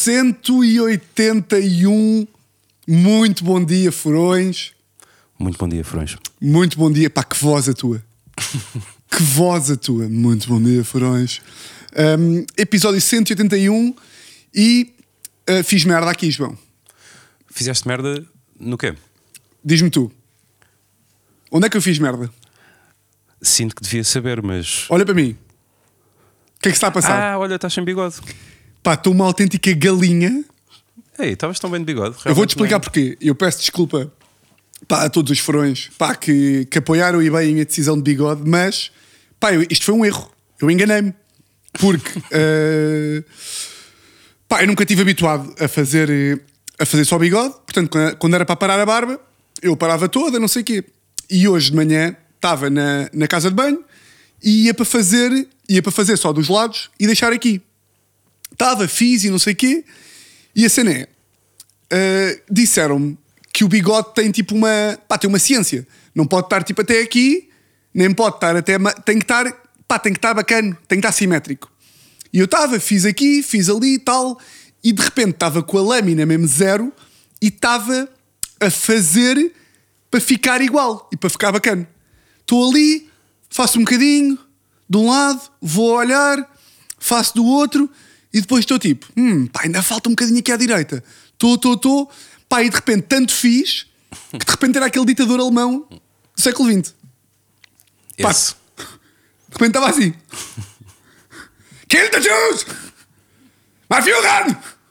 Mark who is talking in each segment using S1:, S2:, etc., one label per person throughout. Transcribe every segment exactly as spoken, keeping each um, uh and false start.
S1: cento e oitenta e um. Muito bom dia, Furões.
S2: Muito bom dia, Furões.
S1: Muito bom dia. Pá, que voz a tua. Que voz a tua. Muito bom dia, Furões. Um, episódio cento e oitenta e um. E uh, fiz merda aqui, João.
S2: Fizeste merda no quê?
S1: Diz-me tu. Onde é que eu fiz merda?
S2: Sinto que devia saber, mas...
S1: Olha para mim. O que é que se está a passar?
S2: Ah, olha, estás sem bigode.
S1: Pá, estou uma autêntica galinha.
S2: Ei, estavas tão bem de bigode.
S1: Eu vou-te explicar
S2: não...
S1: porquê. Eu peço desculpa, pá, a todos os furões, pá, que, que apoiaram e bem a minha decisão de bigode, mas pá, eu, isto foi um erro. Eu enganei-me. Porque uh, pá, eu nunca estive habituado a fazer, a fazer só bigode. Portanto, quando, quando era para parar a barba, eu parava toda, não sei o quê. E hoje de manhã estava na, na casa de banho e ia para fazer, ia para fazer só dos lados e deixar aqui. Estava, fiz e não sei o quê. E a cena é, uh, disseram-me que o bigode tem tipo uma, pá, tem uma ciência. Não pode estar tipo até aqui, nem pode estar até, tem que estar, pá, tem que estar bacana, tem que estar simétrico. E eu estava, fiz aqui, fiz ali e tal, e de repente estava com a lâmina mesmo zero e estava a fazer para ficar igual e para ficar bacana. Estou ali, faço um bocadinho, de um lado, vou olhar, faço do outro... E depois estou tipo, hum, pá, ainda falta um bocadinho aqui à direita. Estou, estou, estou. Pá, e de repente tanto fiz que de repente era aquele ditador alemão do século vinte. Pá, de repente estava assim. Kill the Jews! My Führer!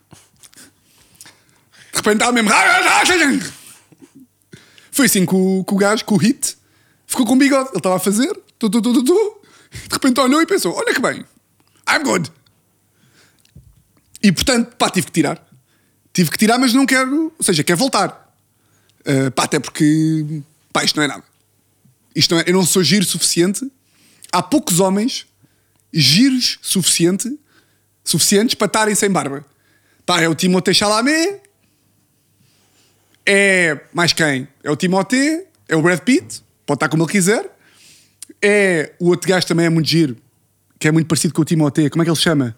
S1: De repente estava mesmo. Foi assim que o, que o gajo, com o hit, ficou com o bigode. Ele estava a fazer. Tu, tu, tu, tu, tu. De repente olhou e pensou, olha que bem. I'm good. E portanto, pá, tive que tirar. Tive que tirar, mas não quero... Ou seja, quero voltar. Uh, pá, até porque... Pá, isto não é nada. Isto não é, eu não sou giro suficiente. Há poucos homens giros suficiente, suficientes para estarem sem barba. Pá, é o Timothée Chalamet. É... Mais quem? É o Timothée. É o Brad Pitt. Pode estar como ele quiser. É... O outro gajo também é muito giro. Que é muito parecido com o Timothée. Como é que ele se chama?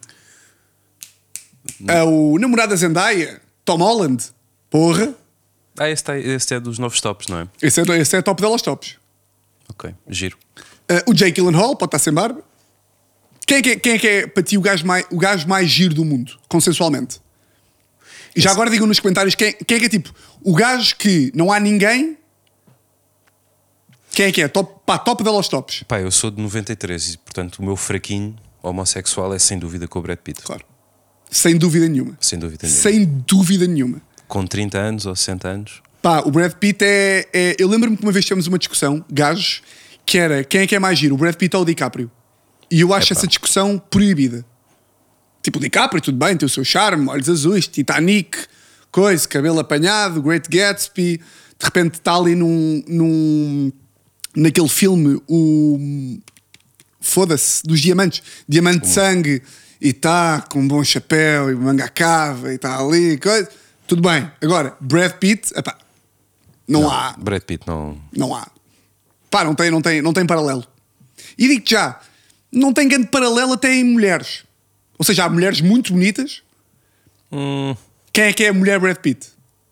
S1: É o namorado da Zendaya, Tom Holland. Porra.
S2: Ah, esse, tá, esse é dos novos tops, não é?
S1: Esse é, esse é top delas tops.
S2: Ok, giro.
S1: Uh, o Jake Gyllenhaal pode estar sem barba. Quem é que é, quem é, que é para ti o gajo, mais, o gajo mais giro do mundo, consensualmente? E já esse... agora digam nos comentários quem, quem é que é tipo o gajo que não há ninguém. Quem é que é? Top, pá, top delas tops.
S2: Pá, eu sou de noventa e três e portanto o meu fraquinho homossexual é sem dúvida com o Brad Pitt.
S1: Claro. Sem dúvida nenhuma.
S2: Sem dúvida nenhuma.
S1: Sem dúvida nenhuma.
S2: Com trinta anos ou sessenta anos.
S1: Pá, o Brad Pitt é... é eu lembro-me que uma vez tivemos uma discussão, gajos, que era quem é que é mais giro, o Brad Pitt ou o DiCaprio? E eu acho
S2: Epá.
S1: essa discussão proibida. Tipo, o DiCaprio, tudo bem, tem o seu charme, olhos azuis, Titanic, coisa, cabelo apanhado, Great Gatsby. De repente está ali num... num naquele filme, o... Foda-se, dos diamantes. Diamante de sangue... E está com um bom chapéu e manga cava e está ali, coisa. Tudo bem. Agora, Brad Pitt, epá, não, não há.
S2: Brad Pitt não.
S1: Não há. Pá, não tem, não tem, não tem paralelo. E digo-te já, não tem grande paralelo até em mulheres. Ou seja, há mulheres muito bonitas.
S2: Hum.
S1: Quem é que é a mulher Brad Pitt?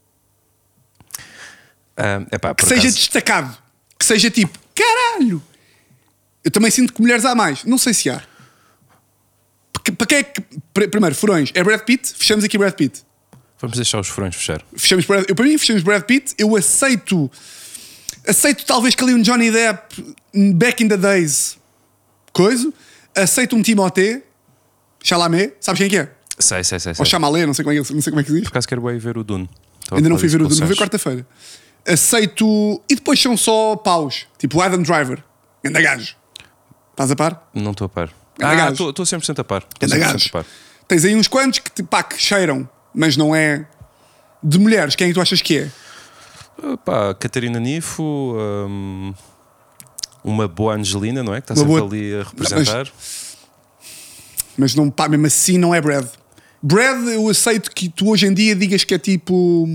S2: Uh, epá,
S1: que seja
S2: acaso...
S1: destacado. Que seja tipo, caralho. Eu também sinto que mulheres há mais. Não sei se há. Para quem é que... Primeiro, furões, é Brad Pitt? Fechamos aqui Brad Pitt.
S2: Vamos deixar os furões fechar.
S1: Fechamos Brad... eu, para mim, fechamos Brad Pitt. Eu aceito... Aceito talvez que ali um Johnny Depp back in the days. Coisa. Aceito um Timothée Chalamet. Sabes quem é que é?
S2: Sei, sei, sei.
S1: Ou
S2: sei.
S1: Chalamet, não sei como é que, não sei como é que se diz.
S2: Por acaso quero bem ver o Dune. Estou
S1: Ainda não fui ver o Dune, vou ver quarta-feira. Aceito... E depois são só paus. Tipo Adam Driver. Anda gajo. Estás a par?
S2: Não estou a par.
S1: Anda
S2: ah, estou cem por cento a par.
S1: Anda gajo. Tens aí uns quantos que, pá, que cheiram, mas não é... De mulheres, quem é que tu achas que é?
S2: Uh, pá, Catarina Nifo, um, uma boa Angelina, não é? Que está
S1: uma
S2: sempre
S1: boa...
S2: ali a representar.
S1: Mas, mas não, pá, mesmo assim não é Brad. Brad, eu aceito que tu hoje em dia digas que é tipo...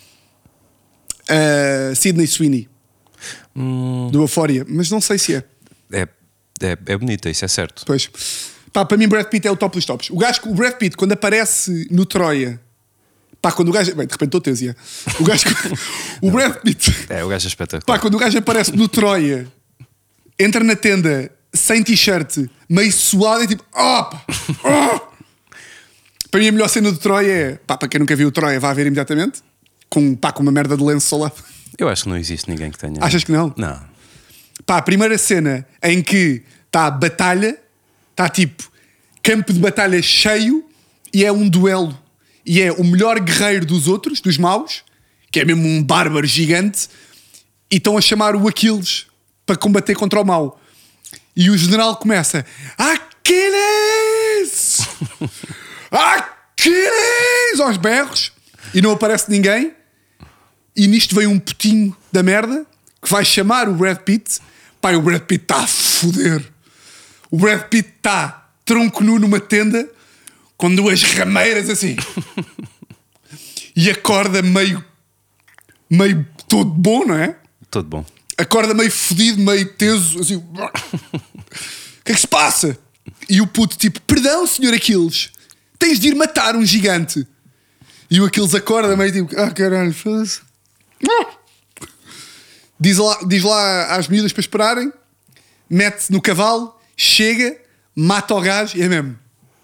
S1: Uh, Sydney Sweeney. Hum. Do Euphoria. Mas não sei se é.
S2: É, é, é bonita, isso é certo.
S1: Pois. Pá, para mim Brad Pitt é o top dos tops. O gajo, o Brad Pitt, quando aparece no Troia Pá, quando o gajo. Bem, de repente estou teso, yeah. O gajo. O Brad Pitt.
S2: É, o gajo é espetacular.
S1: Pá, quando o gajo aparece no Troia, entra na tenda sem t-shirt, meio suado, é tipo. Oh, pá, oh. Para mim, a melhor cena do Troia é. Pá, para quem nunca viu o Troia, vá ver imediatamente. Com, pá, com uma merda de lenço ao lado.
S2: Eu acho que não existe ninguém que tenha.
S1: Achas que não?
S2: Não.
S1: Pá, a primeira cena em que está a batalha, está tipo campo de batalha cheio e é um duelo. E é o melhor guerreiro dos outros, dos maus, que é mesmo um bárbaro gigante, e estão a chamar o Aquiles para combater contra o mau. E o general começa: Aquiles! Aquiles! Aos berros, e não aparece ninguém. E nisto vem um putinho da merda que vai chamar o Brad Pitt. Pai, o Brad Pitt está a foder. O Brad Pitt está tronco nu numa tenda com duas rameiras assim. E acorda meio meio todo bom, não é?
S2: Todo bom.
S1: Acorda meio fodido, meio teso, assim. O que é que se passa? E o puto tipo: perdão, senhor Aquiles, tens de ir matar um gigante. E o Aquiles acorda meio tipo: ah, caralho, foda-se. Diz lá, diz lá às miúdas para esperarem, mete-se no cavalo, chega, mata o gajo e é mesmo.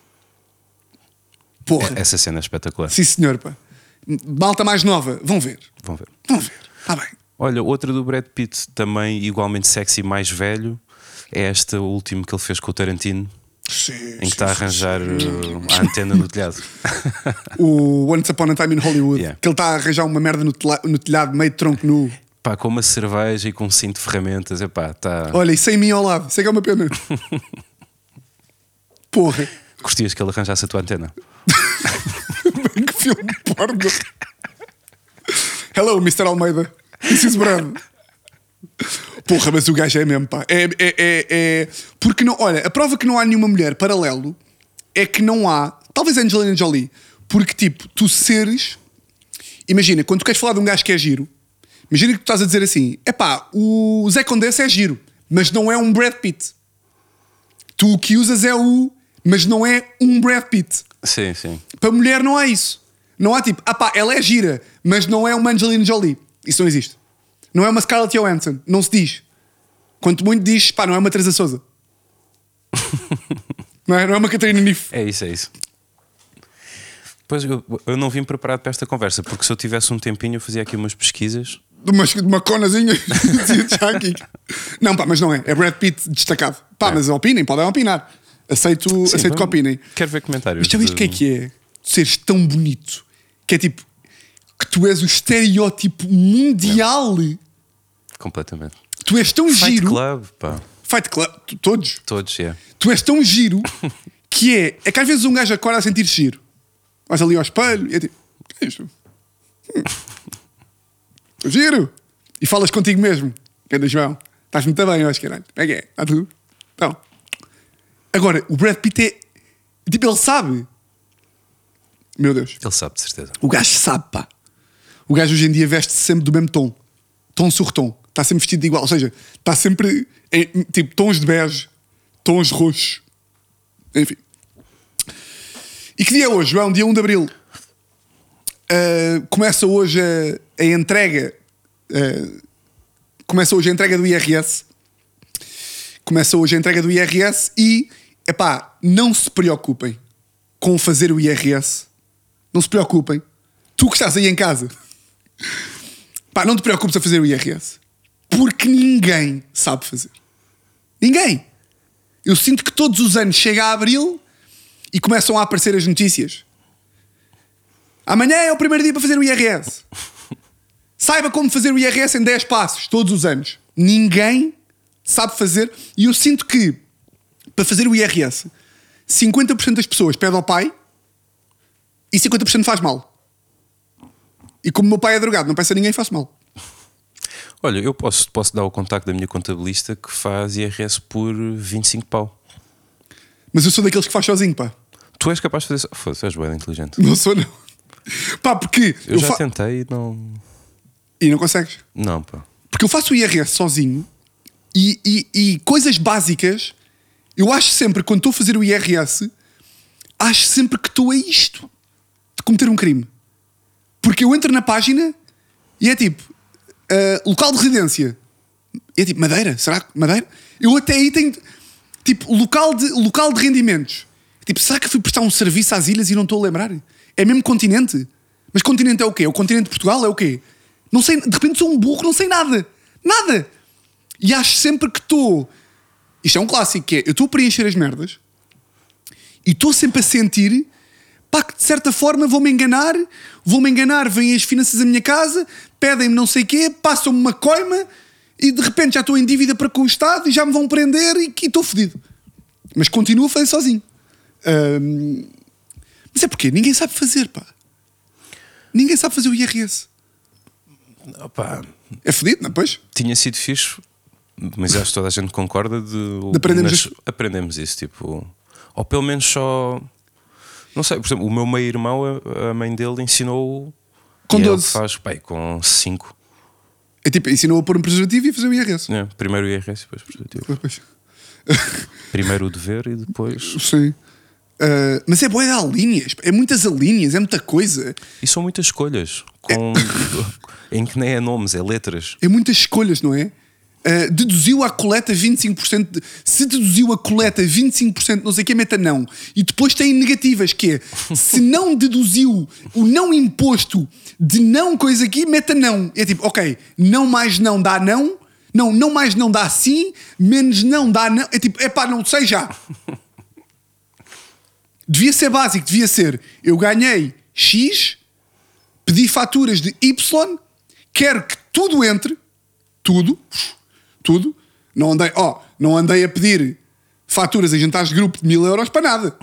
S1: Porra.
S2: Essa cena é espetacular.
S1: Sim, senhor, pá. Malta mais nova, vão ver.
S2: Vão ver.
S1: Vão ver. Está bem.
S2: Olha, outra do Brad Pitt, também igualmente sexy, mais velho, é esta última que ele fez com o Tarantino.
S1: Sim,
S2: em que está a arranjar uh, a antena no telhado.
S1: O Once Upon a Time in Hollywood.
S2: Yeah.
S1: Que ele está a arranjar uma merda no, tela- no telhado, meio de tronco nu.
S2: Pá, com uma cerveja e com um cinto de ferramentas. Epá, tá...
S1: Olha, e sem mim ao lado. Sei que é uma pena. Porra.
S2: Gostias que ele arranjasse a tua antena?
S1: Bem, que filme porno. Hello, mister Almeida. This is Brad. Porra, mas o gajo é mesmo, pá. É, é, é, é... Porque não, olha, a prova que não há nenhuma mulher paralelo é que não há, talvez Angelina Jolie, porque tipo, tu seres, imagina, quando tu queres falar de um gajo que é giro, imagina que tu estás a dizer assim: é pá, o Zé Condessa é giro, mas não é um Brad Pitt. Tu o que usas é o, mas não é um Brad Pitt.
S2: Sim, sim.
S1: Para mulher não há isso. Não há tipo: ah pá, ela é gira, mas não é uma Angelina Jolie. Isso não existe. Não é uma Scarlett Johansson. Não se diz. Quanto muito diz, pá, não é uma Teresa Sousa. Não é, não é uma Catarina Nif.
S2: É isso, é isso. Pois eu, eu não vim preparado para esta conversa, porque se eu tivesse um tempinho eu fazia aqui umas pesquisas.
S1: De uma, de uma conazinha. Já aqui. Não, pá, mas não é. É Brad Pitt destacado. Pá,
S2: É.
S1: mas opinem, podem opinar. Aceito,
S2: Sim,
S1: aceito que
S2: vamos-
S1: opinem.
S2: Quero ver comentários.
S1: Mas sabes o
S2: de-
S1: que é que é? Seres tão bonito que é tipo que tu és o estereótipo mundial.
S2: Completamente.
S1: Tu és tão
S2: Fight
S1: giro.
S2: Club, pá.
S1: Fight Club, tu- todos.
S2: Todos, é.
S1: Tu és tão giro que é. É que às vezes um gajo acorda a sentir-se giro. Vais ali ao espelho e é tipo: que é isto? Hum. Estou giro. E falas contigo mesmo. Que é da João. Estás muito bem, eu acho, caralho. Como é que é? Está tudo? Então. Agora, o Brad Pitt é. Tipo, ele sabe. Meu Deus.
S2: Ele sabe, de certeza.
S1: O gajo sabe, pá. O gajo hoje em dia veste-se sempre do mesmo tom. Tom sur tom. Está sempre vestido de igual. Ou seja, está sempre em, tipo tons de bege, tons roxos. Enfim. E que dia é hoje, João? Dia um de Abril. Uh, começa hoje a, a entrega. Uh, começa hoje a entrega do I R S. Começa hoje a entrega do I R S e, epá, não se preocupem com fazer o I R S. Não se preocupem. Tu que estás aí em casa, pá, não te preocupes a fazer o I R S. Porque ninguém sabe fazer. Ninguém. Eu sinto que todos os anos chega a Abril e começam a aparecer as notícias. Amanhã é o primeiro dia para fazer o I R S. Saiba como fazer o I R S em dez passos, todos os anos. Ninguém sabe fazer. E eu sinto que, para fazer o I R S, cinquenta por cento das pessoas pede ao pai e cinquenta por cento faz mal. E como o meu pai é drogado, não peço a ninguém, faço mal.
S2: Olha, eu posso, posso dar o contacto da minha contabilista que faz I R S por vinte e cinco pau.
S1: Mas eu sou daqueles que faz sozinho, pá.
S2: Tu és capaz de fazer. Foda-se, és bem inteligente.
S1: Não sou, não. Pá, porque...
S2: Eu,
S1: eu
S2: já
S1: fa-
S2: tentei e não.
S1: E não consegues.
S2: Não, pá.
S1: Porque eu faço o I R S sozinho e, e, e coisas básicas, eu acho sempre, quando estou a fazer o I R S, acho sempre que estou a isto de cometer um crime. Porque eu entro na página e é tipo uh, local de residência. E é tipo Madeira, será que Madeira? Eu até aí tenho tipo local de, local de rendimentos. Tipo, será que fui prestar um serviço às ilhas e não estou a lembrar? É mesmo continente? Mas continente é o quê? O continente de Portugal é o quê? Não sei, de repente sou um burro, não sei nada. Nada! E acho sempre que estou... Isto é um clássico, que é, eu estou a preencher as merdas e estou sempre a sentir, pá, que de certa forma vou-me enganar, vou-me enganar, vêm as finanças da minha casa, pedem-me não sei o quê, passam-me uma coima e de repente já estou em dívida para com o Estado e já me vão prender e estou fodido. Mas continuo a fazer sozinho. Hum, mas é porque ninguém sabe fazer, pá. Ninguém sabe fazer o I R S.
S2: Opa,
S1: é fodido, não é? Pois?
S2: Tinha sido fixe, mas acho que toda a gente concorda de,
S1: de aprendemos,
S2: mas aprendemos isso, tipo, ou pelo menos só, não sei, por exemplo, o meu meio-irmão, a mãe dele ensinou
S1: com doze,
S2: ele faz, pai, com cinco.
S1: É tipo, ensinou a pôr um preservativo e a fazer o I R S.
S2: É, primeiro o I R S e depois o preservativo. Primeiro o dever e depois.
S1: Sim. Uh, mas é boa de alíneas, é muitas alíneas, é muita coisa.
S2: E são muitas escolhas com... é... em que nem é nomes, é letras.
S1: É muitas escolhas, não é? Uh, deduziu à coleta vinte e cinco por cento de... Se deduziu a coleta vinte e cinco por cento não sei o que, meta não. E depois tem negativas, que é se não deduziu o não imposto de não coisa aqui, meta não. É tipo, ok, não mais não dá não, não, não mais não dá sim, menos não dá não. É tipo, é pá, não sei já. Devia ser básico, devia ser eu ganhei X, pedi faturas de Y, quero que tudo entre, tudo, tudo, não andei, ó, não andei a pedir faturas em jantares de grupo de mil euros para nada.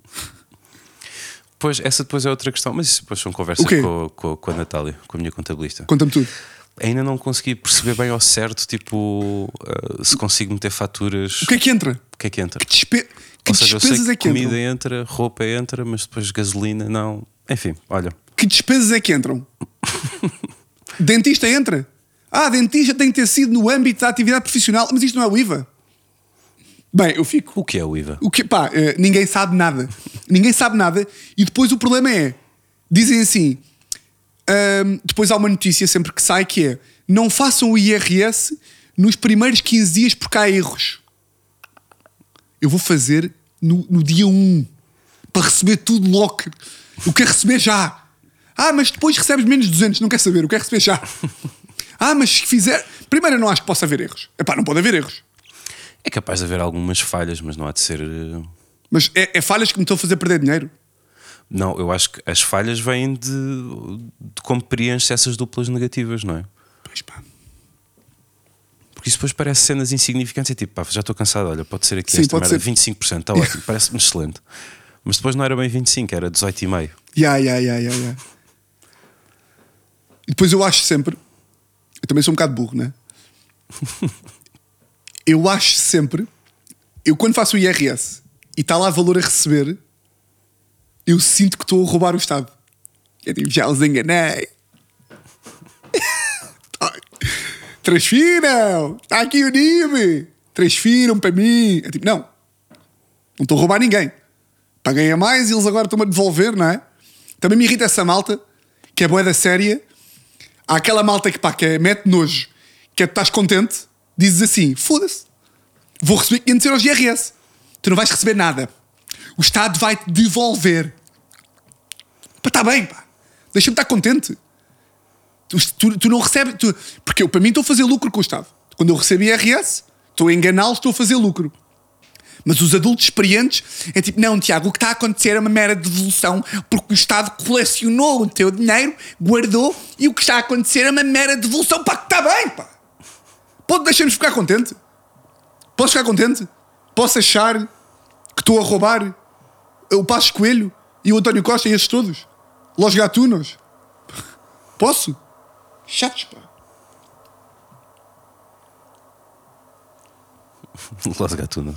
S2: Pois, essa depois é outra questão, mas isso depois são conversas com, com, com a Natália, com a minha contabilista.
S1: Conta-me tudo.
S2: Ainda não consegui perceber bem ao certo, tipo, uh, se consigo meter faturas.
S1: O que é que entra?
S2: O que é que entra?
S1: Que, despe... que
S2: Ou seja,
S1: despesas
S2: eu sei que
S1: é que
S2: comida
S1: entram?
S2: entra, roupa entra, mas depois gasolina não. Enfim, olha.
S1: Que despesas é que entram? Dentista entra? Ah, dentista tem que ter sido no âmbito da atividade profissional, mas isto não é o I V A. Bem, eu fico...
S2: O que é o I V A?
S1: O que, pá, eh, ninguém sabe nada. Ninguém sabe nada. E depois o problema é... Dizem assim... hum, depois há uma notícia sempre que sai que é... Não façam o I R S nos primeiros quinze dias porque há erros. Eu vou fazer no, no dia um. Para receber tudo logo. Eu quero receber já. Ah, mas depois recebes menos de duzentos. Não quer saber. Eu quero receber já. Ah, mas se fizer... Primeiro eu não acho que possa haver erros. Epá, não pode haver erros.
S2: É capaz de haver algumas falhas, mas não há de ser.
S1: Mas é, é falhas que me estão a fazer perder dinheiro?
S2: Não, eu acho que as falhas vêm de, de como preenche essas duplas negativas, não é?
S1: Pois pá.
S2: Porque isso depois parece cenas insignificantes. É tipo, pá, já estou cansado, olha, pode ser aqui
S1: Sim,
S2: esta
S1: pode
S2: merda,
S1: ser.
S2: vinte e cinco por cento, está ótimo, parece-me excelente. Mas depois não era bem vinte e cinco, era dezoito e meio.
S1: Ya, ya, ya, ya, ya. E depois eu acho sempre... Eu também sou um bocado burro, não é? Eu acho sempre... Eu quando faço o I R S e está lá valor a receber, eu sinto que estou a roubar o Estado. É tipo, já os enganei. Transfiram! Está aqui o N I B! Transfiram para mim! É tipo, não. Não estou a roubar ninguém. Paguei a mais e eles agora estão-me a devolver, não é? Também me irrita essa malta, que é boa da séria. Há aquela malta que, pá, que é, mete nojo, que é, estás contente, dizes assim, foda-se, vou receber quinhentos euros de I R S. Tu não vais receber nada. O Estado vai-te devolver. Pá, está bem, pá. Deixa-me estar contente. Tu, tu, tu não recebes... Tu, porque eu, para mim, estou a fazer lucro com o Estado. Quando eu recebo I R S, estou a enganá-los, estou a fazer lucro. Mas os adultos experientes é tipo, não, Tiago, o que está a acontecer é uma mera devolução porque o Estado colecionou o teu dinheiro, guardou, e o que está a acontecer é uma mera devolução. Pá, que está bem, pá. Pode deixar-nos ficar contente? Posso ficar contente? Posso achar que estou a roubar o Passos Coelho e o António Costa e esses todos? Los Gatunos? Posso? Chatos, pá.
S2: Los Gatunos.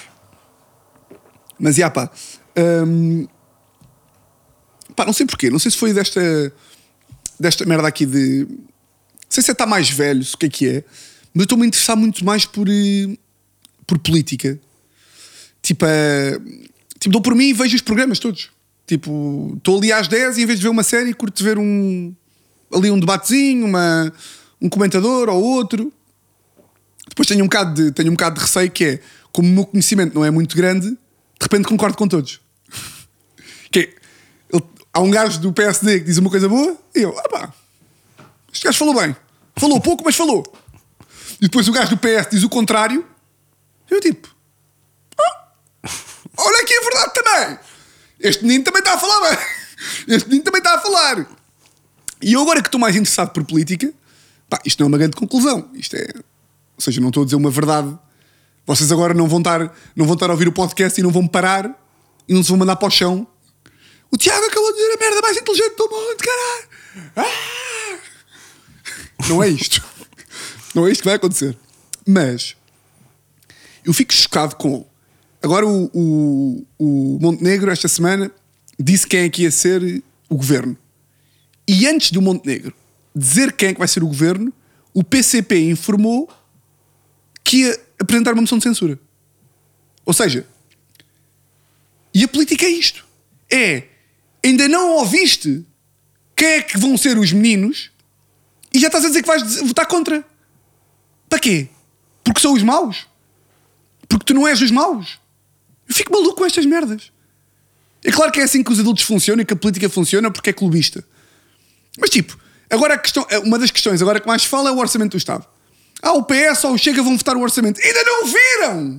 S1: Mas, já, pá, hum, pá, não sei porquê, não sei se foi desta desta merda aqui de... Não sei se é estar mais velho, se o que é que é, mas eu estou-me a interessar muito mais por, por política. Tipo, uh, tipo, dou por mim e vejo os programas todos. Tipo, estou ali às dez e em vez de ver uma série, curto ver um, ali um debatezinho, uma, um comentador ou outro. Depois tenho um, bocado de, tenho um bocado de receio que é, como o meu conhecimento não é muito grande, de repente concordo com todos. Que é, ele, há um gajo do P S D que diz uma coisa boa e eu, ah pá, este gajo falou bem. Falou pouco, mas falou. E depois o gajo do P S diz o contrário. E eu tipo, oh, olha aqui a verdade também. Este menino também está a falar bem. Este menino também está a falar. E eu agora que estou mais interessado por política, pá, isto não é uma grande conclusão. Isto é... Ou seja, não estou a dizer uma verdade. Vocês agora não vão estar, não vão estar a ouvir o podcast e não vão me parar e não se vão mandar para o chão. O Tiago acabou de dizer a merda mais inteligente do mundo, caralho. Ah! Não é isto. Não é isto que vai acontecer. Mas eu fico chocado com... Agora o, o, o Montenegro esta semana disse quem é que ia ser o governo. E antes do Montenegro dizer quem é que vai ser o governo, o P C P informou que ia apresentar uma moção de censura. Ou seja, e a política é isto. É, ainda não ouviste quem é que vão ser os meninos e já estás a dizer que vais votar contra. Para quê? Porque são os maus? Porque tu não és os maus? Eu fico maluco com estas merdas. É claro que é assim que os adultos funcionam e que a política funciona porque é clubista. Mas tipo, agora a questão, uma das questões agora que mais se fala é o orçamento do Estado. Ah, o P S ou o Chega vão votar o orçamento. Ainda não viram!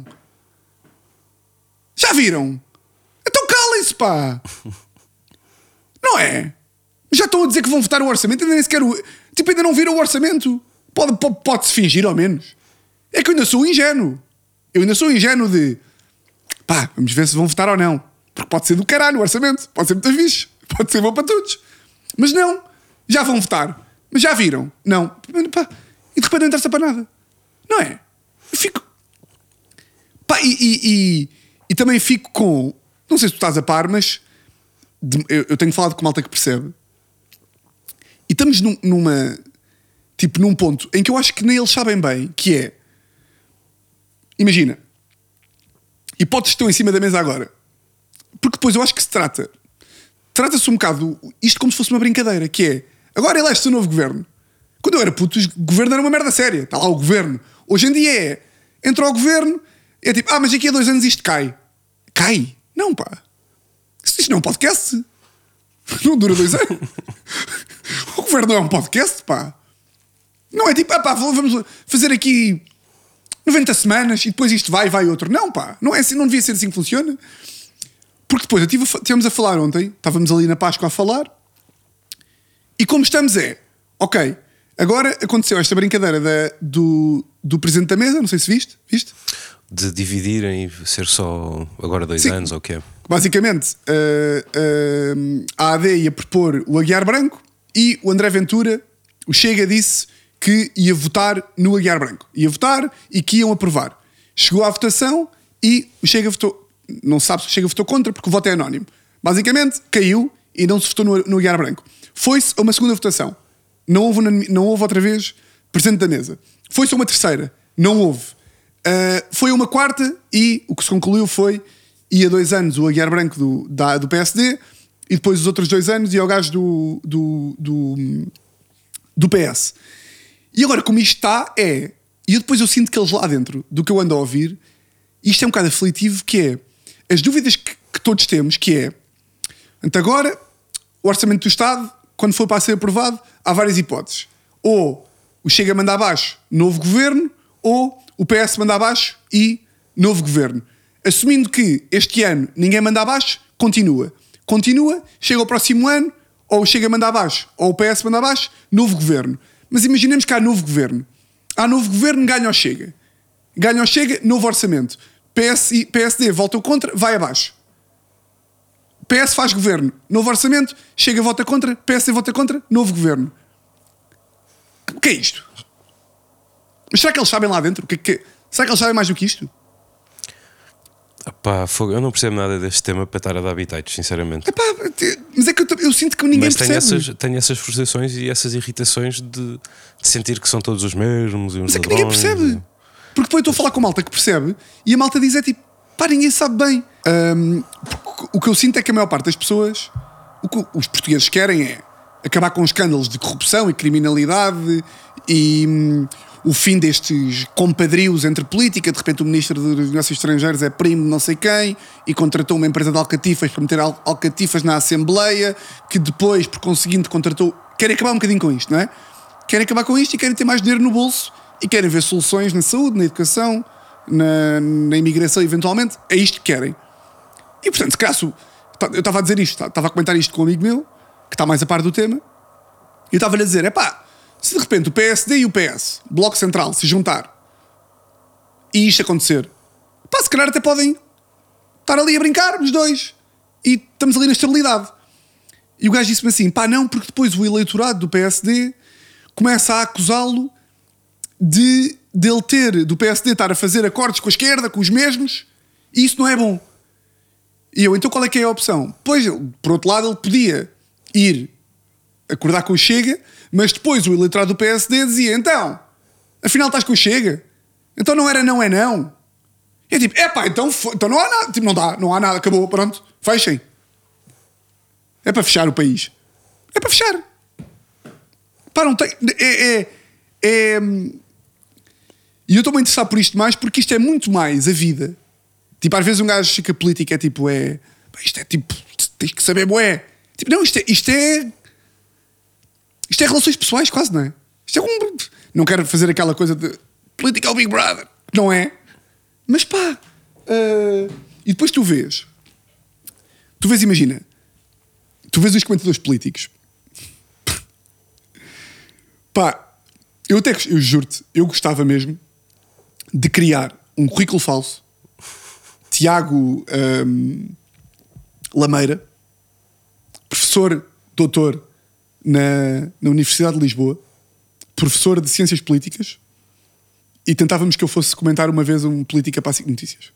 S1: Já viram? Então calem-se, pá! Não é? Já estão a dizer que vão votar o orçamento, ainda nem sequer o... Tipo, ainda não viram o orçamento. Pode, pode, pode-se fingir, ao menos. É que eu ainda sou ingênuo. Eu ainda sou ingênuo de... Pá, vamos ver se vão votar ou não. Porque pode ser do caralho o orçamento. Pode ser muito fixe. Pode ser bom para todos. Mas não. Já vão votar. Mas já viram? Não. Pá, e de repente não interessa para nada. Não é? Eu fico... Pá, e, e, e, e também fico com... Não sei se tu estás a par, mas... De, eu, eu tenho falado com malta que percebe. E estamos num, numa... Tipo, num ponto em que eu acho que nem eles sabem bem, que é... Imagina. Hipóteses estão em cima da mesa agora. Porque depois eu acho que se trata... Trata-se um bocado... Isto como se fosse uma brincadeira, que é... Agora elege-se o novo governo. Quando eu era puto, o governo era uma merda séria. Está lá o governo. Hoje em dia é... Entra o governo... É tipo... Ah, mas daqui a dois anos isto cai. Cai? Não, pá. Isto não é um podcast. Não dura dois anos. O governo não é um podcast, pá. Não é tipo... Ah, pá, vamos fazer aqui... noventa semanas e depois isto vai e vai outro. Não, pá. Não, é assim, não devia ser assim que funciona. Porque depois, eu tive, estivemos a falar ontem, estávamos ali na Páscoa a falar, e como estamos é, ok, agora aconteceu esta brincadeira da, do, do presidente da mesa, não sei se viste, viste?
S2: De dividirem e ser só agora dois
S1: Sim.
S2: anos ou o quê?
S1: Basicamente, uh, uh, a A D ia propor o Aguiar Branco e o André Ventura, o Chega, disse que ia votar no Aguiar Branco. Ia votar e que iam aprovar. Chegou à votação e o Chega votou. Não se sabe se o Chega votou contra porque o voto é anónimo. Basicamente, caiu e não se votou no, no Aguiar Branco. Foi-se a uma segunda votação. Não houve, não houve outra vez presidente da mesa. Foi-se a uma terceira. Não houve. Uh, foi uma quarta e o que se concluiu foi ia dois anos o Aguiar Branco do, da, do P S D e depois os outros dois anos ia o gajo do, do, do, do P S. E agora como isto está é... E eu depois eu sinto que eles lá dentro do que eu ando a ouvir, isto é um bocado aflitivo, que é as dúvidas que, que todos temos, que é então agora o orçamento do Estado, quando for para ser aprovado, há várias hipóteses. Ou o Chega manda abaixo, novo governo, ou o P S manda abaixo e novo governo. Assumindo que este ano ninguém manda abaixo, continua. Continua, chega ao próximo ano, ou o Chega manda abaixo, ou o P S manda abaixo, novo governo. Mas imaginemos que há novo governo. Há novo governo, ganha ou Chega. Ganha ou Chega, novo orçamento. P S, P S D volta contra, vai abaixo. P S faz governo, novo orçamento, Chega vota contra, P S D vota contra, novo governo. O que é isto? Mas será que eles sabem lá dentro? O que é que... Será que eles sabem mais do que isto?
S2: Epá, eu não percebo nada deste tema para estar a dar bitites, sinceramente.
S1: Epá, mas é que eu, eu sinto que ninguém
S2: mas tenho
S1: percebe.
S2: essas, tenho essas frustrações e essas irritações de, de sentir que são todos os mesmos e uns
S1: Mas é que
S2: ladrões.
S1: ninguém percebe. Porque depois eu estou a falar com a malta que percebe e a malta diz é tipo, pá, ninguém sabe bem. Um, o que eu sinto é que a maior parte das pessoas, o que os portugueses querem é acabar com escândalos de corrupção e criminalidade e hum, o fim destes compadrios entre política. De repente o ministro dos Negócios Estrangeiros é primo de não sei quem e contratou uma empresa de alcatifas para meter al- alcatifas na Assembleia, que depois, por conseguinte, contratou... Querem acabar um bocadinho com isto, não é? Querem acabar com isto e querem ter mais dinheiro no bolso e querem ver soluções na saúde, na educação, na, na imigração, eventualmente. É isto que querem. E, portanto, se calhar, eu estava a dizer isto, estava a comentar isto com um amigo meu, que está mais a par do tema, e eu estava-lhe a dizer, é pá, se de repente o P S D e o P S, Bloco Central, se juntar e isto acontecer, pá, se calhar até podem estar ali a brincar, os dois, e estamos ali na estabilidade. E o gajo disse-me assim, pá, não, porque depois o eleitorado do P S D começa a acusá-lo de, de ele ter, do P S D estar a fazer acordos com a esquerda, com os mesmos, e isso não é bom. E eu, então qual é que é a opção? Pois, por outro lado, ele podia ir acordar com o Chega, mas depois o eleitorado do P S D dizia, então, afinal estás com o Chega? Então não era não, é não. E é tipo, é pá, então, então não há nada, tipo, não dá, não há nada, acabou, pronto, fechem. É para fechar o país. É para fechar. Pá, não tem... É... é, é e eu estou-me a interessar por isto mais porque isto é muito mais a vida. Tipo, às vezes um gajo fica político, é tipo, é... Isto é tipo... Tens que saber, bué. Tipo, não, isto é... Isto é, isto é relações pessoais quase, não é? Isto é um... Não quero fazer aquela coisa de... Political Big Brother. Não é? Mas pá... Uh, e depois tu vês... Tu vês, imagina... Tu vês os comentadores políticos. Pá... Eu até... Eu juro-te... Eu gostava mesmo... De criar um currículo falso... Tiago um, Lameira, professor doutor na, na Universidade de Lisboa, professor de Ciências Políticas, e tentávamos que eu fosse comentar uma vez um Política para a SIC Notícias.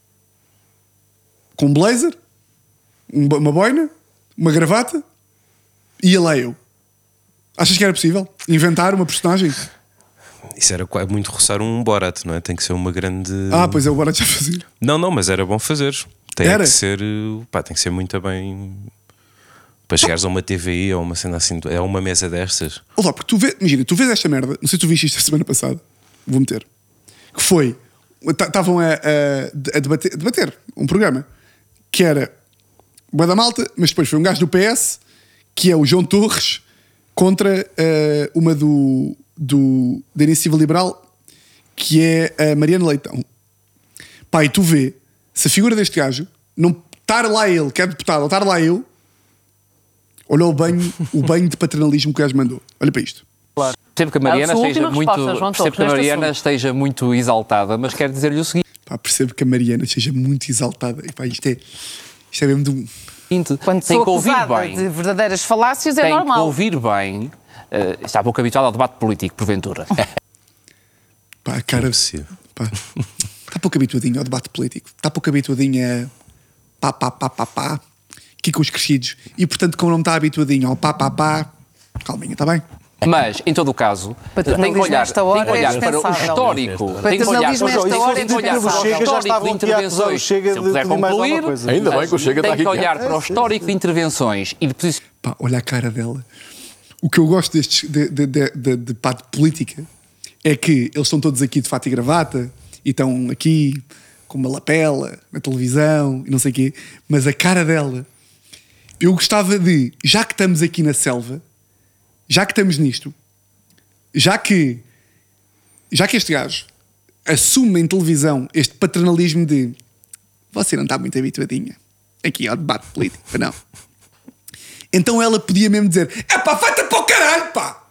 S1: Com um blazer, um, uma boina, uma gravata, e ia lá eu. Achas que era possível? Inventar uma personagem?
S2: Isso era muito roçar um Borat, não é? Tem que ser uma grande...
S1: Ah, pois é, o Borat já fazia.
S2: Não, não, mas era bom fazer. Tem
S1: Era?
S2: que ser, pá, tem que ser muito bem... Para chegares a uma T V I ou uma cena assim, é uma mesa destas.
S1: Olá, porque tu vês, imagina, tu vês esta merda, não sei se tu viste isto a semana passada, vou meter, que foi, estavam a, a, a debater, debater um programa que era bué da malta, mas depois foi um gajo do P S, que é o João Torres, contra uh, uma do, do, da Iniciativa Liberal, que é a Mariana Leitão. Pá, e tu vê, se a figura deste gajo, não estar lá ele, que é deputado, ou estar lá eu, olha o banho, o banho de paternalismo que o gajo mandou. Olha para isto.
S3: Claro. Percebo que a Mariana,
S4: A sua
S3: esteja,
S4: última
S3: muito,
S4: resposta, João
S3: percebo
S4: Torres,
S3: que a
S4: neste
S3: Mariana
S4: assunto.
S3: esteja muito exaltada, mas quero dizer-lhe o seguinte.
S1: Pá, percebo que a Mariana seja muito exaltada. E pá, isto é, isto é mesmo de um...
S4: Quando
S3: tem
S4: sou
S3: que ouvir
S4: acusada
S3: bem.
S4: de verdadeiras falácias é
S3: Tem
S4: normal.
S3: que ouvir bem. Uh, está pouco habituado ao debate político, porventura.
S1: Pá, a cara... Pá, está pouco habituadinho ao debate político. Está pouco habituadinho a... Pá, pá, pá, pá, pá. Aqui com os crescidos. E, portanto, como não está habituadinho ao pá, pá, pá... Calminha, está bem?
S3: Mas, em todo o caso, tem que
S4: Paternalismo
S3: olhar,
S4: nesta
S3: tem
S4: hora
S3: que olhar
S4: é
S3: para o
S4: dispensável.
S3: histórico. Tem que olhar
S4: Paternalismo
S3: para o
S4: nesta hora é
S3: tem que olhar para o
S4: dispensável.
S5: Chega, já
S3: histórico
S5: estavam
S3: de
S5: aqui a acusar o
S3: intervenções.
S5: Chega
S3: Se eu
S5: de
S3: puder
S5: pedir mais alguma
S3: concluir,
S5: coisa.
S6: Ainda bem que o Chega
S3: tem
S6: está
S3: que
S6: aqui.
S3: olhar para o histórico de intervenções e de posições.
S1: Pá, olha a cara dela. O que eu gosto destes, de, de, de, de, de, pá, de política é que eles estão todos aqui de fato e gravata e estão aqui com uma lapela na televisão e não sei o quê, mas a cara dela, eu gostava de, já que estamos aqui na selva, já que estamos nisto, já que já que este gajo assume em televisão este paternalismo de você não está muito habituadinha aqui ao debate político, não. Então ela podia mesmo dizer: é pá, vai-te para o caralho, pá!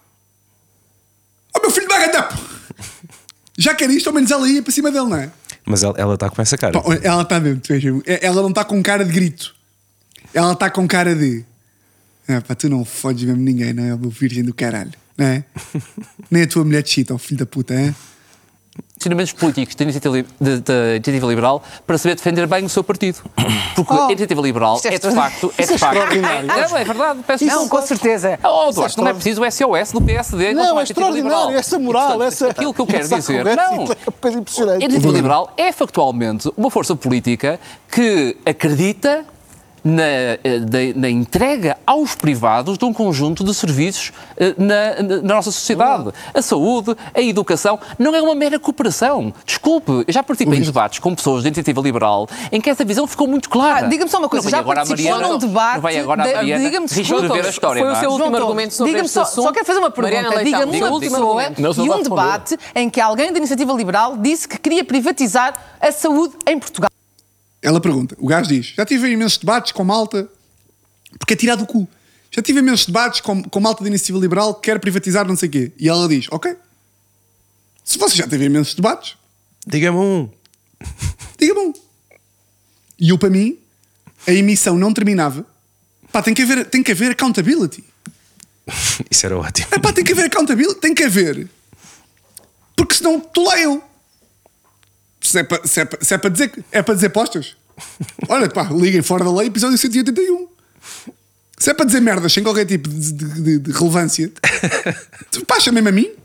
S1: Oh, meu filho vai ganhar, pá! Já que era isto, ao menos ela ia para cima dele, não é?
S2: Mas ela, ela está com essa cara.
S1: Pá, ela está mesmo, ela não está com cara de grito, ela está com cara de: ah, pá, tu não fodes mesmo ninguém, não é? O meu virgem do caralho, não é? Nem a tua mulher te chita, oh filho da puta, é?
S3: Posicionamentos políticos da iniciativa, li- de- da iniciativa liberal para saber defender bem o seu partido. Porque
S4: Oh,
S3: a iniciativa liberal
S4: isto é
S3: é de facto. É de facto.
S5: extraordinário.
S3: É, não, é verdade, peço
S4: Não,
S3: desculpa.
S4: com certeza.
S3: Oh, Duarte, não é preciso o S O S do P S D.
S5: Não,
S3: contra a
S5: é
S3: iniciativa
S5: extraordinário,
S3: liberal.
S5: essa moral,
S3: Portanto,
S5: essa-
S3: aquilo que eu quero
S5: essa
S3: dizer.
S5: arrogância
S3: Não.
S5: é uma coisa
S3: A
S5: impressionante.
S3: iniciativa liberal é factualmente uma força política que acredita na, na, na entrega aos privados de um conjunto de serviços na, na, na nossa sociedade. A saúde, a educação, não é uma mera cooperação. Desculpe, eu já participei em debates com pessoas de iniciativa liberal em que essa visão ficou muito clara.
S5: Ah, diga-me só uma coisa,
S3: não
S5: já
S3: agora
S5: participou
S3: Mariana,
S5: num debate...
S3: Não vai agora a Mariana
S5: Diga-me,
S3: reescrever a história.
S6: Foi o seu
S3: não é?
S6: último argumento sobre
S5: Diga-me
S6: este
S5: só,
S6: assunto.
S5: só quero fazer uma
S6: Mariana
S5: pergunta.
S6: Leitão,
S5: Diga-me uma
S3: diga-me,
S5: pessoa
S3: diga-me.
S6: Não se
S5: e
S6: vai
S5: um
S6: responder.
S5: debate em que alguém da iniciativa liberal disse que queria privatizar a saúde em Portugal.
S1: Ela pergunta, o gajo diz, já tive imensos debates com malta, porque é tirar do cu. Já tive imensos debates com, com malta da iniciativa liberal que quer privatizar não sei o quê. E ela diz, ok, se você já teve imensos debates,
S2: Diga-me um.
S1: diga-me um. E eu, para mim, a emissão não terminava. Pá, tem que haver, tem que haver accountability.
S2: Isso era ótimo.
S1: É pá, tem que haver accountability, tem que haver. Porque senão estou lá eu. Se é para se é pa- se é pa dizer, é para dizer postas. Olha, pá, liguem fora da lei, episódio cento e oitenta e um. Se é para dizer merdas sem qualquer tipo de, de- de- de relevância, pá, chamem-me a mim.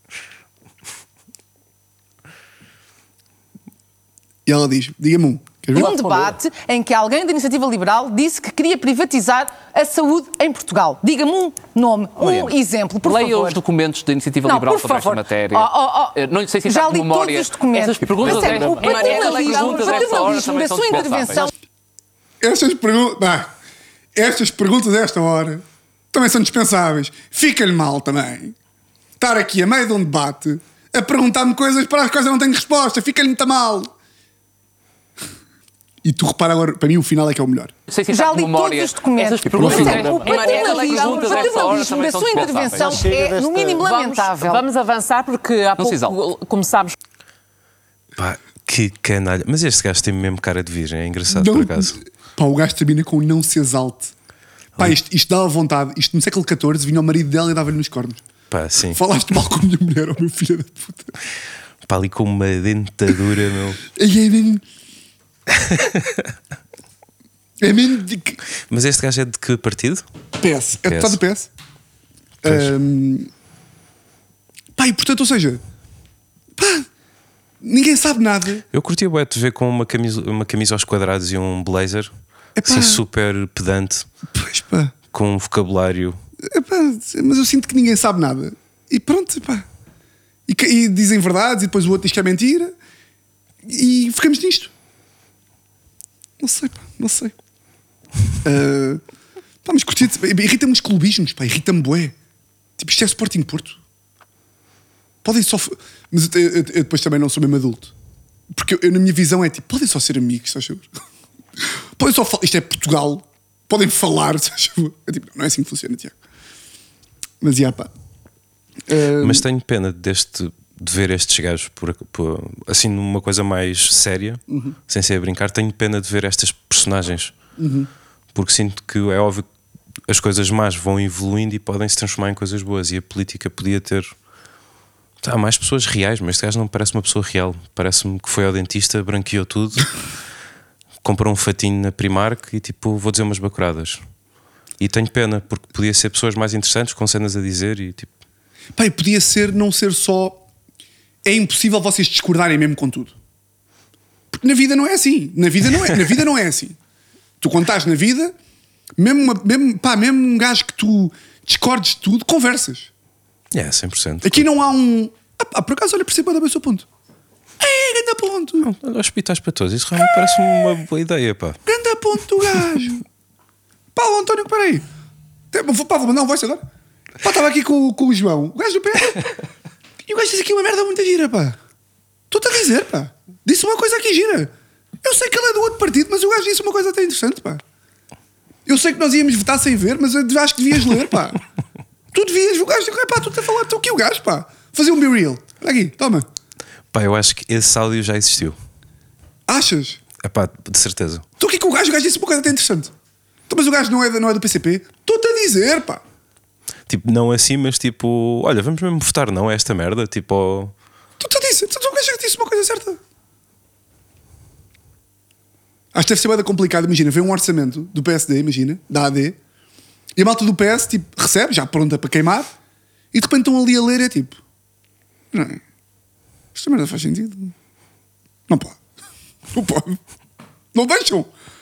S1: E ela diz: diga-me um. Queres
S5: E
S1: ver?
S5: um debate em que alguém da iniciativa liberal disse que queria privatizar a saúde em Portugal. Diga-me um nome, um
S3: Mariana,
S5: exemplo, por
S3: leia
S5: favor.
S3: os documentos da Iniciativa
S5: Não,
S3: Liberal
S5: por
S3: sobre
S5: favor.
S3: esta matéria.
S5: Oh, oh, oh.
S3: Eu não lhe sei se
S5: Já
S3: está de
S5: li
S3: memória.
S5: todos os documentos.
S3: Essas perguntas,
S5: Mas é,
S3: desta-
S5: o
S3: Mariana,
S5: paternalismo,
S3: essas perguntas
S5: o
S3: desta hora
S5: paternalismo
S3: também
S5: da
S3: são
S5: sua
S3: dispensáveis.
S5: intervenção.
S1: Estas perguntas. ah, estas perguntas a esta hora também são dispensáveis. Fica-lhe mal também estar aqui a meio de um debate a perguntar-me coisas para as quais eu não tenho resposta. Fica-lhe muito mal. E tu repara agora, para mim o final é que é o melhor.
S3: Não sei se
S5: Já
S3: está de
S5: li
S3: memória.
S5: todos os documentos.
S3: Essas perguntas,
S5: Mas é,
S3: desta-
S5: o
S6: Mariana,
S5: paternalismo,
S3: essas
S5: o
S3: perguntas desta hora
S5: paternalismo
S3: também
S5: da
S3: são
S5: sua
S3: dispensáveis.
S5: intervenção
S6: Chega
S5: é,
S6: desta-
S5: no mínimo,
S6: Vamos-
S5: lamentável.
S6: Vamos avançar porque há
S3: Não se
S6: pouco começámos.
S2: Pá, que canalha. Mas este gajo tem mesmo cara de virgem, é engraçado
S1: Não-
S2: por acaso.
S1: Pá, o gajo termina com não se exalte. Pá, isto, isto dá vontade. Isto no século catorze vinha o marido dela e dava-lhe nos cornos.
S2: Pá, sim.
S1: Falaste mal com a minha mulher, oh meu filho da puta.
S2: Pá, ali com uma dentadura, meu.
S1: Ai, é mesmo. É mesmo de que-
S2: Mas este gajo é de que partido?
S1: P S. É
S2: P S.
S1: deputado do P S.
S2: Pois.
S1: Ahm, Pá, e portanto, ou seja, pá, ninguém sabe nada.
S2: Eu curtia bué de ver com uma camisa, uma camisa aos quadrados e um blazer.
S1: Epá.
S2: Assim super pedante,
S1: Pois pá,
S2: com um vocabulário.
S1: epá, mas eu sinto que ninguém sabe nada. E pronto, pá. E, que- e dizem verdades e depois o outro diz que é mentira. E ficamos nisto. Não sei, pá, não sei. Ah, pá, mas curti, irrita-me os clubismos, pá, irrita-me bué. Tipo, isto é Sporting Porto. Podem só. f- Mas eu, eu- eu depois também não sou mesmo adulto. Porque eu, eu, na minha visão, é tipo, podem só ser amigos, estás a ver? Podem só falar. Isto é Portugal. Podem falar, estás a ver? É tipo, não é assim que funciona, Tiago. Mas, já, pá. Ah,
S2: Mas tenho pena deste, de ver estes gajos por, por- assim numa coisa mais séria, sem ser a brincar. Tenho pena de ver estas personagens, porque sinto que é óbvio que as coisas más vão evoluindo e podem se transformar em coisas boas. E a política podia ter tá, mais pessoas reais, mas este gajo não parece uma pessoa real. Parece-me que foi ao dentista, branqueou tudo, comprou um fatinho na Primark e tipo, vou dizer umas bacuradas. E tenho pena, porque podia ser pessoas mais interessantes, com cenas a dizer e tipo.
S1: Pá, e podia ser, não ser só. É impossível vocês discordarem mesmo com tudo. Porque na vida não é assim. Na vida não é, na vida não é assim. Tu, quando estás na vida, mesmo, uma- mesmo, pá, mesmo um gajo que tu discordes de tudo, conversas.
S2: É, cem por cento.
S1: Aqui não há um. Ah, pá, por acaso, olha, perceba bem o seu ponto. É, grande ponto.
S2: Olha, hospitais para todos, isso realmente parece uma boa ideia, pá.
S1: Grande ponto do gajo. Pá, o António, peraí. Tem- Vou, pá, vou mandar um voice agora. Pá, estava aqui com, com o João, o gajo do pé. E o gajo disse aqui uma merda muito gira, pá. Estou-te a dizer, pá. Disse uma coisa aqui gira. Eu sei que ele é do outro partido, mas o gajo disse uma coisa até interessante, pá. Eu sei que nós íamos votar sem ver, mas eu acho que devias ler, pá. Tu devias, o gajo, pá, tu te a falar, estou aqui o gajo, pá. Fazer um be real. Olha aqui, toma.
S2: Pá, eu acho que esse áudio já existiu.
S1: Achas?
S2: É pá, de certeza.
S1: Estou aqui com o gajo, o gajo disse uma coisa até interessante. Então, mas o gajo não é, da- não é do P C P? Estou-te a dizer, pá.
S2: Tipo, não assim, mas tipo, olha, vamos mesmo votar, não é esta merda? Tipo,
S1: Estou-te a dizer, então, o gajo disse uma coisa certa. Acho que deve ser bem complicado. Imagina, vem um orçamento do P S D, imagina, da A D, e a malta do P S tipo, recebe, já pronta para queimar, e de repente estão ali a ler, é tipo, não é? Esta merda faz sentido. Não pode. Não pode. Não deixam.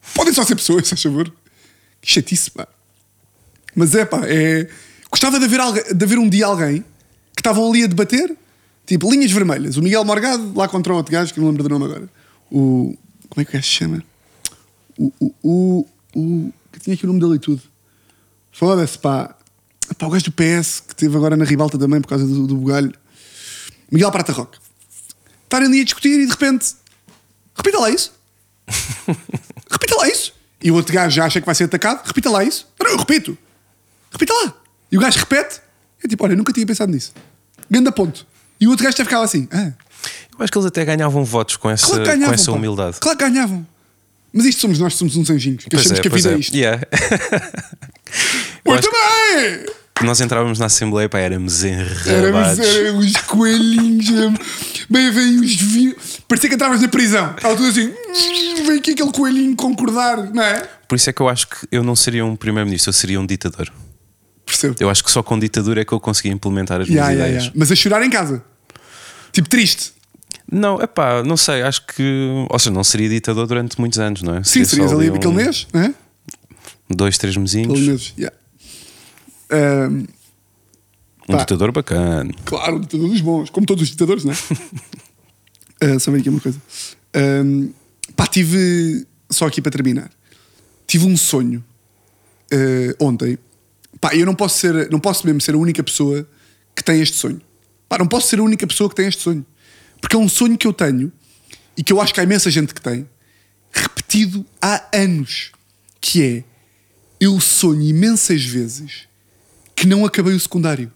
S1: Podem só ser pessoas, se faz favor. Que chatice, pá. Mas é pá, é... Gostava de haver, alguém, de haver um dia alguém que estavam ali a debater, tipo, linhas vermelhas. O Miguel Morgado, lá contra o outro gajo, que não me lembro do nome agora. O... Como é que o gajo se chama? O... o, o, o que tinha aqui o nome dele e tudo. Foda-se, pá. Pá, o gajo do P S, que esteve agora na ribalta também por causa do, do bugalho. Miguel Prata Roque. Estarem ali a discutir e de repente... Repita lá isso. Repita lá isso. E o outro gajo já acha que vai ser atacado. Repita lá isso. Não, eu repito. Repita lá. E o gajo repete. É tipo, olha, eu nunca tinha pensado nisso. Ganda ponto. E o outro gajo até ficava assim. Ah.
S2: Eu acho que eles até ganhavam votos com essa,
S1: Claro que ganhavam,
S2: com essa
S1: pá.
S2: humildade.
S1: Claro que ganhavam. Mas isto somos nós, somos uns anjinhos. Que
S2: Pois
S1: achamos
S2: é,
S1: que a
S2: pois
S1: vida é,
S2: é.
S1: isto.
S2: Yeah. Eu
S1: Muito
S2: acho
S1: bem!
S2: que nós entrávamos na Assembleia, pá, éramos
S1: Éramos,
S2: enrabados.
S1: eram os coelhinhos. eram- Bem, vem os vi... Parecia que entravas na prisão. Estava tudo assim. "Hum, Vem aqui aquele coelhinho concordar, não é?
S2: Por isso é que eu acho que eu não seria um primeiro-ministro, eu seria um ditador.
S1: Percebo.
S2: Eu acho que só com ditadura é que eu conseguia implementar as
S1: Yeah,
S2: minhas
S1: yeah,
S2: ideias.
S1: yeah. Mas a chorar em casa. Tipo, triste.
S2: Não, é pá, não sei, acho que. Ou seja, não seria ditador durante muitos anos, não é?
S1: Sim,
S2: Seria
S1: serias
S2: só
S1: ali
S2: um-
S1: aquele mês, não é?
S2: Dois, três mesinhos.
S1: Aquele mês, yeah. Ahm,
S2: Um
S1: pá.
S2: ditador bacana.
S1: Claro, um ditador dos bons, como todos os ditadores, não é? uh, só ver aqui uma coisa. Um, pá, tive. Só aqui para terminar. Tive um sonho uh, ontem. Pá, eu não posso ser, não posso mesmo ser a única pessoa que tem este sonho. Pá, não posso ser a única pessoa que tem este sonho. Porque é um sonho que eu tenho e que eu acho que há imensa gente que tem, repetido há anos. Que é: eu sonho imensas vezes que não acabei o secundário.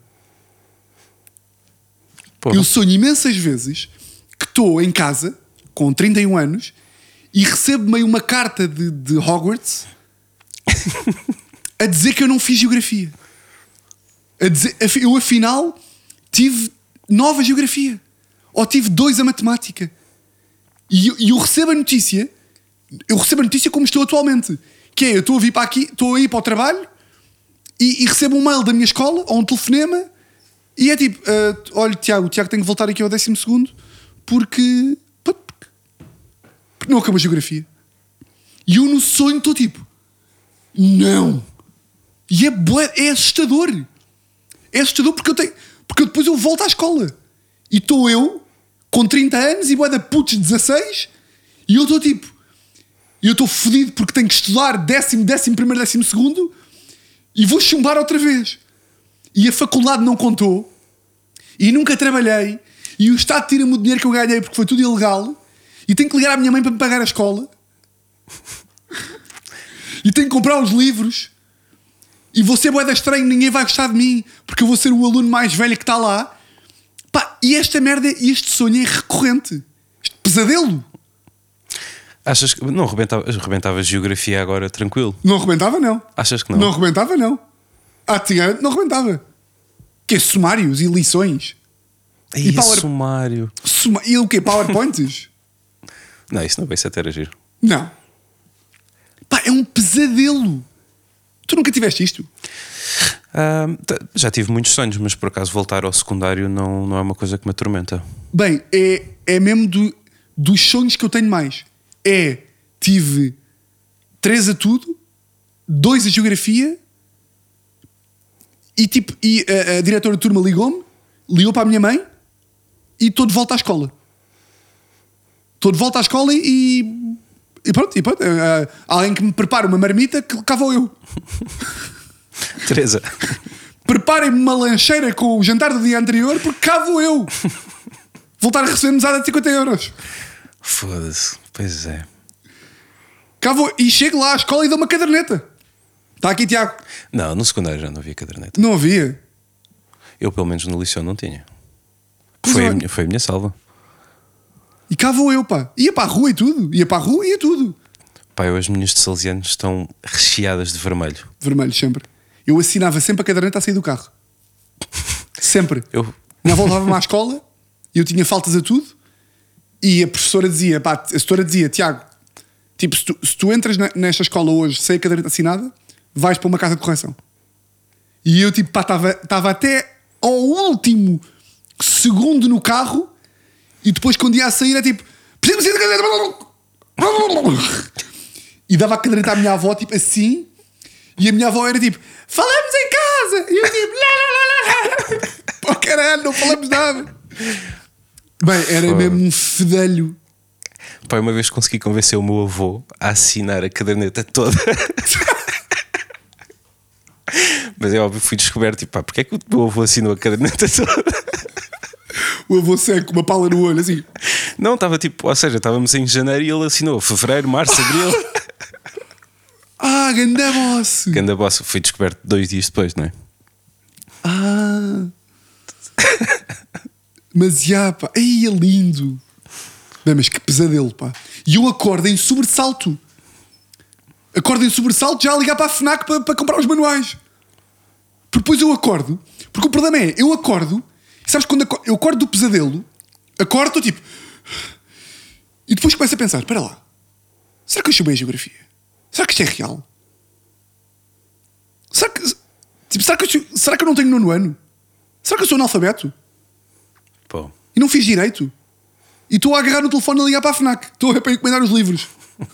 S2: Pô,
S1: Eu sonho imensas vezes que estou em casa com trinta e um anos e recebo meio uma carta de, de Hogwarts a dizer que eu não fiz geografia. A dizer, afi- eu afinal tive nova geografia ou tive dois a matemática. E eu, e eu recebo a notícia, eu recebo a notícia como estou atualmente, que é: eu estou a vir para aqui, estou a ir para o trabalho e, e recebo um mail da minha escola ou um telefonema. E é tipo, uh, olha, Tiago, o Tiago tem que voltar aqui ao décimo segundo porque, pá, porque, porque não acabou a geografia. E eu no sonho estou tipo, não. E é, bué- é assustador. É assustador porque eu tenho, porque depois eu volto à escola e estou eu com trinta anos e bué da putos de dezasseis e eu estou tipo, e eu estou fodido porque tenho que estudar décimo, décimo primeiro, décimo segundo e vou chumbar outra vez. E a faculdade não contou e nunca trabalhei e o Estado tira-me o dinheiro que eu ganhei porque foi tudo ilegal e tenho que ligar à minha mãe para me pagar a escola e tenho que comprar os livros e vou ser bué da estranho, ninguém vai gostar de mim porque eu vou ser o aluno mais velho que está lá. Pá, e esta merda, este sonho é recorrente, este pesadelo.
S2: achas que não rebentava, rebentava geografia agora tranquilo?
S1: Não arrebentava, não.
S2: Achas que não?
S1: Não arrebentava, não. Ah, tinha, não arrebentava. Que é sumários e lições.
S2: E,
S1: E power-
S2: sumário.
S1: Suma... E o quê? PowerPoints?
S2: Não, isso não vai ser até era giro.
S1: Não. Pá, é um pesadelo. Tu nunca tiveste isto?
S2: Ah, t- já tive muitos sonhos, mas por acaso voltar ao secundário não, não é uma coisa que me atormenta.
S1: Bem, é, é mesmo do, dos sonhos que eu tenho mais. É, tive três a tudo, dois a geografia e tipo, e a, a diretora de turma ligou-me, ligou para a minha mãe e estou de volta à escola. Estou de volta à escola e, e pronto, e pronto uh, alguém que me prepara uma marmita que cá vou eu.
S2: Teresa,
S1: Preparem-me uma lancheira com o jantar do dia anterior porque cá vou eu. Voltar a receber mesada de cinquenta euros.
S2: foda-se, pois é.
S1: Cá vou, e chego lá à escola e dou uma caderneta. Está aqui, Tiago.
S2: Não, no secundário já não havia caderneta.
S1: Não havia.
S2: Eu, pelo menos no liceu, não tinha.
S1: Pois
S2: Foi a,
S1: olha.
S2: minha, foi a minha salva.
S1: E cá vou eu, pá. Ia para a rua e tudo. Ia para a rua e ia tudo.
S2: Pá, eu, as minhas de salesianos estão recheadas de vermelho.
S1: Vermelho, sempre. Eu assinava sempre a caderneta a sair do carro. Sempre.
S2: Eu,
S1: Minha avó levava-me à escola e eu tinha faltas a tudo. E a professora dizia, pá, a professora dizia, Tiago, tipo, se tu, se tu entras na- nesta escola hoje sem a caderneta assinada, vais para uma casa de correção. E eu, tipo, pá, estava até ao último segundo no carro e depois, quando ia a sair, é tipo, preciso sair da caderneta. e dava a caderneta à minha avó, tipo assim, e a minha avó era tipo, falamos em casa! E eu tipo, lá, lá, lá, lá. Pô, caralho, não falamos nada. Bem, era
S2: Foi.
S1: mesmo um fedelho.
S2: Pai, uma vez consegui convencer o meu avô a assinar a caderneta toda. Mas é óbvio, fui descoberto, tipo, pá, porque é que o meu avô assinou a caderneta toda?
S1: O avô seco, com uma pala no olho, assim.
S2: Não, estava tipo, ou seja, estávamos em janeiro e ele assinou fevereiro, março, abril.
S1: Ah, ganda boss.
S2: Ganda bossa, fui descoberto dois dias depois, não é?
S1: Ah. Mas já, pá. Ai, é lindo. Bem, mas que pesadelo, pá. E eu acordo em sobressalto. Acordo em sobressalto já a ligar para a FNAC para, para comprar os manuais. Porque depois eu acordo. Porque o problema é, eu acordo. E sabes quando acordo, eu acordo do pesadelo? Acordo, estou tipo. E depois começo a pensar: espera lá. Será que eu chubei a geografia? Será que isto é real? Será que, tipo, será que, eu, chu- será que eu não tenho nono ano? Será que eu sou analfabeto?
S2: Pô,
S1: E não fiz direito? E estou a agarrar no telefone a ligar para a FNAC. Estou a para encomendar os livros.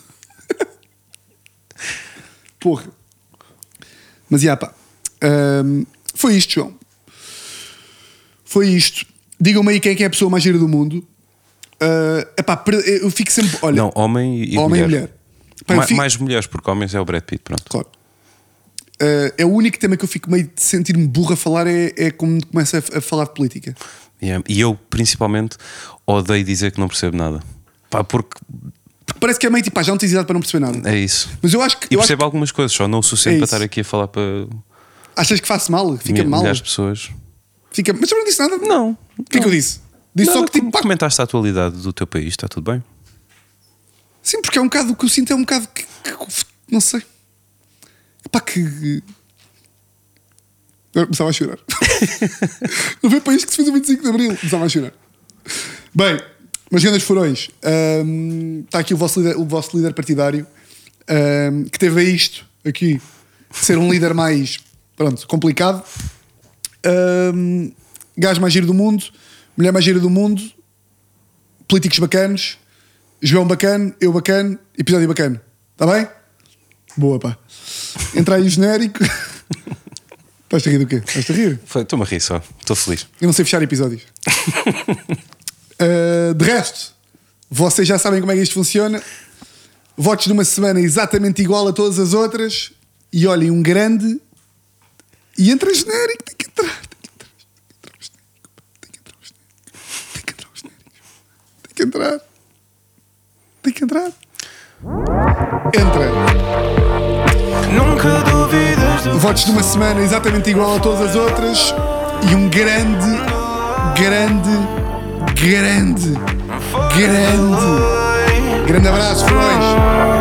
S1: Porra. Mas já, pá. Hum, foi isto, João. Foi isto. Digam-me aí quem é, que é a pessoa mais gira do mundo. Uh, epá, per- eu fico sempre. Olha,
S2: não, homem e
S1: homem
S2: mulher.
S1: e mulher. Pá, eu
S2: Ma-
S1: fico-
S2: Mais mulheres, porque homens é o Brad Pitt, pronto.
S1: Claro. Uh, é o único tema que eu fico meio de sentir-me burro a falar. É, é como começa a, a falar de política.
S2: Yeah. E eu, principalmente, odeio dizer que não percebo nada. Pá, porque
S1: Porque parece que é meio tipo, pá, já não tens idade para não perceber nada.
S2: é isso.
S1: Mas eu acho que.
S2: E
S1: eu acho
S2: percebo algumas coisas, só não o suficiente
S1: É
S2: para
S1: isso.
S2: estar aqui a falar para
S1: Achas que faço mal? Fica
S2: mi-
S1: mal.
S2: milhares de pessoas.
S1: Fica... Mas eu não disse nada.
S2: Não.
S1: O que é que eu disse? Disse
S2: Nada,
S1: só que tipo,
S2: com-
S1: pá,
S2: comentaste a atualidade do teu país, está tudo bem?
S1: sim, porque é um bocado o que eu sinto, é um bocado que, que- não sei. Pá, que. Eu começava a chorar. Não foi para isto que se fez o vinte e cinco de Abril. Começava a chorar. Bem, mas grandes furões. Hum, está aqui o vosso líder, o vosso líder partidário, hum, que teve a isto aqui de ser um líder mais, pronto, complicado. Hum, gajo mais giro do mundo, mulher mais gira do mundo, políticos bacanos, João bacana, eu bacana, episódio bacana. Está bem? Boa, pá. Entra aí o genérico. Estás-te a rir do quê? Estás-te a rir?
S2: Foi, estou-me a rir só, estou feliz.
S1: Eu não sei fechar episódios. Uh, de resto, vocês já sabem como é que isto funciona. Votos de uma semana exatamente igual a todas as outras. E olhem, um grande. E entra genérico. Tem que entrar. Tem que entrar o genérico. Tem que entrar o genérico. Tem que entrar o genérico. Tem que entrar. Tem que entrar. Entra.
S7: Nunca duvidas do
S1: Votos de uma semana exatamente igual a todas as outras. E um grande, grande, grande, grande, grande abraço, Flores.